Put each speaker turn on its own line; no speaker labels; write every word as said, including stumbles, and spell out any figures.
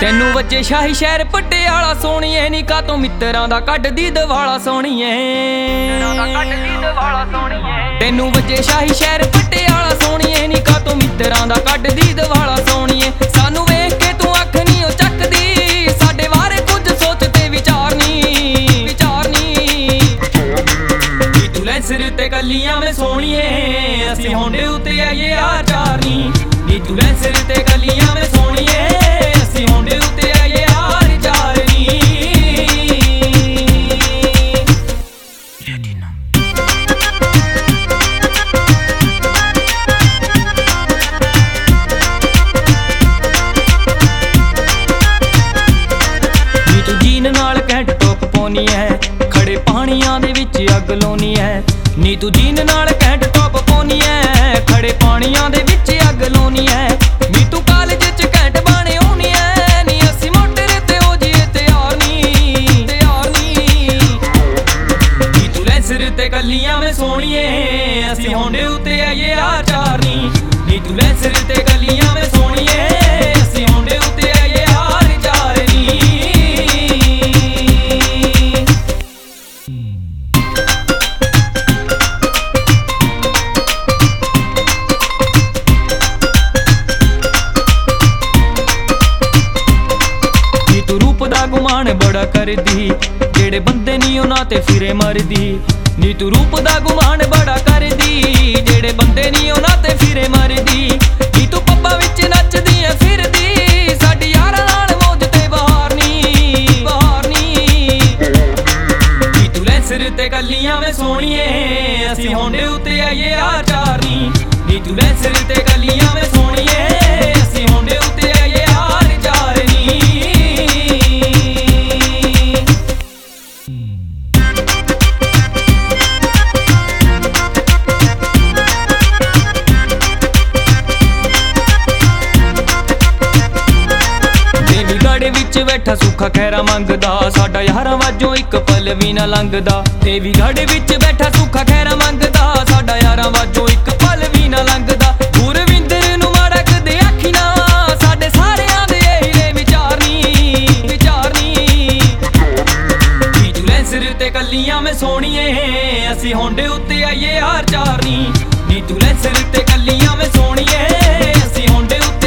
ਤੈਨੂੰ ਵੱਜੇ ਸ਼ਾਹੀ ਸ਼ਹਿਰ ਪਟਿਆਲਾ ਸੋਹਣੀਏ ਨੀ ਕਾਤੋਂ ਮਿੱਤਰਾਂ ਦਾ ਕੱਢਦੀ ਦਿਵਾਲਾ ਸੋਹਣੀਏ। ਤੈਨੂੰ ਵੱਜੇ ਸ਼ਾਹੀ ਸ਼ਹਿਰ ਪਟਿਆਲਾ ਸੋਹਣੀਏ ਨੀ ਕਾਤੋਂ ਮਿੱਤਰਾਂ ਦਾ ਕੱਢਦੀ ਦਿਵਾਲਾ ਸੋਹਣੀਏ। ਸਾਨੂੰ ਵੇਖ ਕੇ ਤੂੰ ਅੱਖ ਨੀ ਉਹ ਚੱਕਦੀ, ਸਾਡੇ ਬਾਰੇ ਕੁਝ ਸੋਚ ਤੇ ਵਿਚਾਰਨੀ ਵਿਚਾਰਨੀ ਨੀ ਤੂੰ ਲੈਂਸਰ ਤੇ ਕੱਲੀਆਂ ਵੇ ਸੋਹਣੀਏ, ਅਸੀਂ ਹੋਂਡੇ ਉੱਤੇ ਆਈਏ ਯਾਰ ਚਾਰਨੀ ਨੀ ਤੂੰ ਲੈਂਸਰ ਤੇ ਕੱਲੀਆਂ ਵੇ ਸੋਹਣੀਏ, ਅਸੀਂ ਹੋਂਡੇ ਉੱਤੇ ਆਈਏ ਯਾਰ ਚਾਰਨੀ। ਨੀ ਤੂੰ ਜੀਨ ਨਾਲ ਘੈਂਟ ਟੋਪ ਪਾਉਣੀ ਐ, ਖੜੇ ਪਾਣੀਆਂ ਦੇ ਵਿੱਚ ਅੱਗ ਲਾਉਣੀ ਐ। ਨੀ ਤੂੰ ਜੀਨ ਨਾਲ ਘੈਂਟ ਟੋਪ ਪਾਉਣੀ ਐ, ਖੜੇ ਪਾਣੀਆਂ ਦੇ ਵਿੱਚ ਅੱਗ ਲਾਉਣੀ ਐ। ਨੀ ਤੂੰ ਕਾਲਜ ਚ ਘੈਂਟ ਬਾਣੇ ਆਉਣੀ ਐ, ਨੀ ਅਸੀਂ ਮੋਟਰ ਤੇ ਹੋ ਜੀਏ ਤਿਆਰ ਨੀ ਤਿਆਰ ਨੀ ਨੀ ਤੂੰ ਲੈਂਸਰ ਤੇ ਕੱਲੀਆਂ ਵੇ ਸੋਹਣੀਏ, ਅਸੀਂ ਹੋਂਡੇ ਉੱਤੇ ਆਈਏ ਯਾਰ ਚਾਰਨੀ ਨੀ ਤੂੰ ਲੈਂਸਰ ਤੇ ਕੱਲੀਆਂ ਵੇ ਸੋਹਣੀਏ, ਅਸੀਂ ਹੋਂਡੇ ਉੱਤੇ ਆਈਏ ਯਾਰ ਚਾਰਨੀ। ਗੁਮਾਨ ਬੜਾ ਕਰਦੀ, ਜਿਹੜੇ ਬੰਦੇ ਨੀ ਉਹਨਾਂ ਤੇ ਫਿਰੇ ਮਰਦੀ ਨੀ ਤੂੰ ਰੂਪ ਦਾ ਗੁਮਾਨ ਬੜਾ ਕਰਦੀ, ਜਿਹੜੇ ਬੰਦੇ ਨੀ ਉਹਨਾਂ ਤੇ ਫਿਰੇ ਮਰਦੀ ਨੀ ਤੂੰ ਪੱਬਾਂ ਵਿੱਚ ਨੱਚਦੀ ਐ ਫਿਰਦੀ, ਸਾਡੀ ਯਾਰਾਂ ਨਾਲ ਮੌਜ ਤੇ ਬਹਾਰ ਨੀ ਬਹਾਰ ਨੀ ਨੀ ਤੂੰ ਲੈਂਸਰ ਤੇ ਕੱਲੀਆਂ ਵੇ ਸੋਹਣੀਏ, ਅਸੀਂ ਹੋਂਡੇ ਉੱਤੇ ਆਈਏ ਯਾਰ ਚਾਰਨੀ ਨੀ ਤੂੰ ਲੈਂਸਰ ਤੇ ਕੱਲੀਆਂ ਵੇ ਸੋਹਣੀਏ, ਅਸੀਂ ਹੋਂਡੇ ਉੱਤੇ ਆਈਏ ਯਾਰ ਚਾਰਨੀ। ਵਿੱਚ ਬੈਠਾ ਸੁੱਖਾ ਖੈਰਾ ਮੰਗਦਾ, ਸਾਡਾ ਯਾਰਾਂ ਵਾਜੋਂ ਇੱਕ ਪਲ ਵੀ ਨਾ ਲੰਘਦਾ। ਤੇ ਵੀ ਗੜ ਵਿੱਚ ਬੈਠਾ ਸੁੱਖਾ ਖੈਰਾ ਮੰਗਦਾ, ਸਾਡਾ ਯਾਰਾਂ ਵਾਜੋਂ ਇੱਕ ਪਲ ਵੀ ਨਾ ਲੰਘਦਾ। ਗੁਰਵਿੰਦਰ ਨੂੰ ਮਾੜਾ ਕਦੇ ਆਖੀ ਨਾ, ਸਾਡੇ ਸਾਰਿਆਂ ਦੇ ਇਹੀ ਵਿਚਾਰਨੀ ਵਿਚਾਰਨੀ ਨੀ ਤੂੰ ਲੈਂਸਰ ਤੇ ਕੱਲੀਆਂ ਵੇ ਸੋਹਣੀਏ, ਅਸੀਂ ਹੋਂਡੇ ਉੱਤੇ ਆਈਏ ਯਾਰ ਚਾਰਨੀ ਨੀ ਤੂੰ ਲੈਂਸਰ ਤੇ ਕੱਲੀਆਂ ਵੇ ਸੋਹਣੀਏ, ਅਸੀਂ ਹੋਂਡੇ ਉੱਤੇ